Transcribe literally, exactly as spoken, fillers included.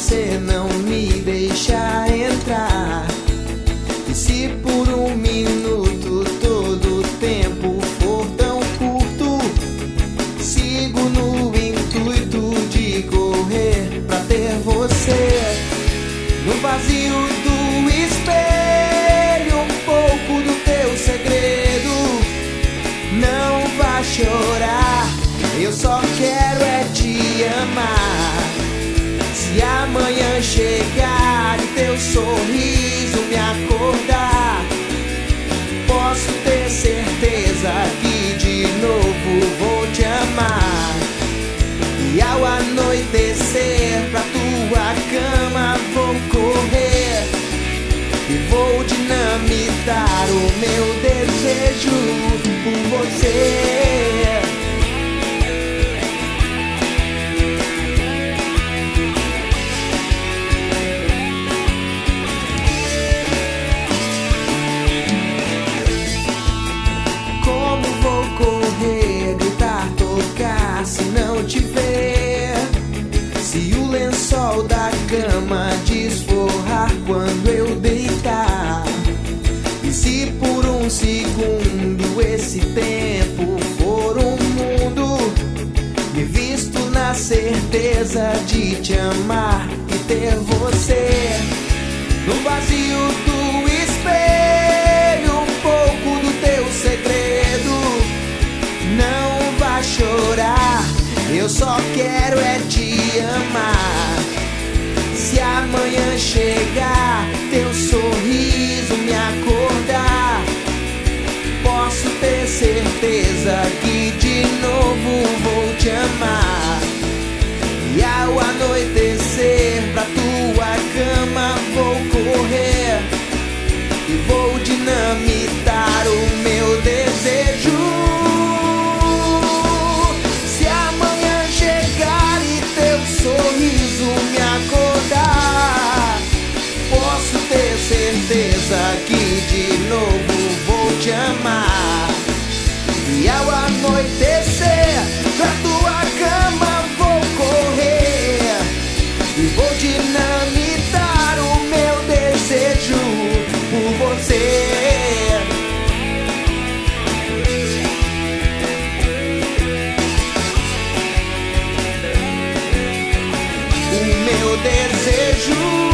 você não me deixa entrar. E se por um minuto todo o tempo for tão curto, sigo no intuito de correr pra ter você. No vazio do espelho, um pouco do teu segredo. Não vá chorar, eu só quero é te amar. Se amanhã chegar e teu sorriso me acordar, posso ter certeza que de novo vou te amar. E ao anoitecer pra tua cama vou correr e vou dinamitar o meu desejo por você. Como vou correr, gritar, tocar se não te ver? Se o lençol da cama desforrar quando eu deitar, e se por um segundo esse tempo for um mundo, me visto na certeza de te amar e ter você. No vazio do espelho, um pouco do teu segredo. Não vá chorar, eu só quero é te amar. Se amanhã chegar, teu sorriso me acordar, posso ter certeza que de novo vou te amar. E ao anoitecer pra tua cama vou correr e vou dinamitar o meu desejo. Se amanhã chegar e teu sorriso me acordar, posso ter certeza que de novo vou te amar. E ao anoitecer pra tua cama vou correr e vou dinamitar o meu desejo por você. O meu desejo